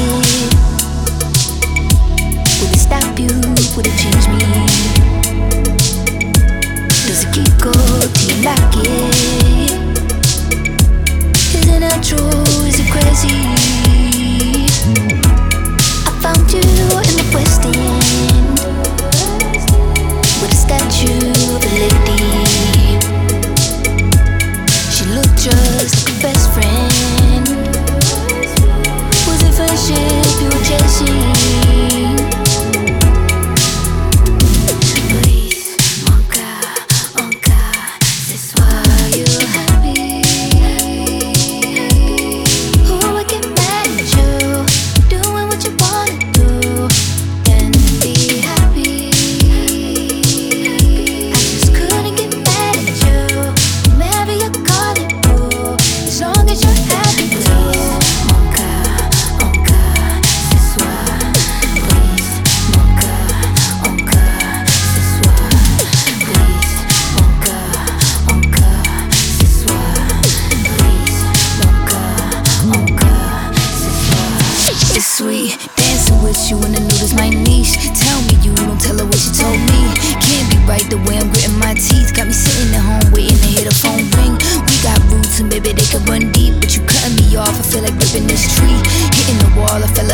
it? Will it stop you? Will it change me? Does it keep go till you like it? Is it natural? Is it crazy? I found you in the West End with a statue of a lady. She looked just like a best friend. Was it friendship you were chasing? Sweet, dancing with you and I know this my niche. Tell me you don't tell her what you told me. Can't be right the way I'm gritting my teeth. Got me sitting at home waiting to hear the phone ring. We got roots and baby they can run deep, but you cutting me off. I feel like ripping this tree, hitting the wall. I feel like